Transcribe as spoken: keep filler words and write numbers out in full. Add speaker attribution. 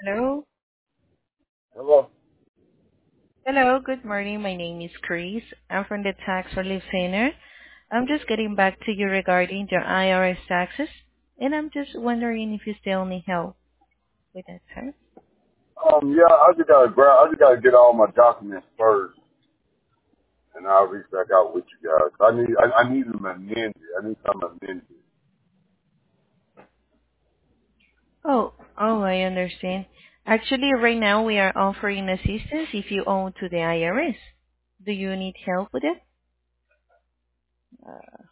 Speaker 1: Hello.
Speaker 2: Hello.
Speaker 1: Hello, good morning. My name is Chris. I'm from the Tax Relief Center. I'm just getting back to you regarding your I R S taxes, and I'm just wondering if you still need help with that, sir.
Speaker 2: Um, yeah, I just gotta grab, I just gotta get all my documents first, and I'll reach back out with you guys. I need, I, I need them amended. I need some amended.
Speaker 1: Oh, oh, I understand. Actually, right now we are offering assistance if you owe to the I R S. Do you need help with it?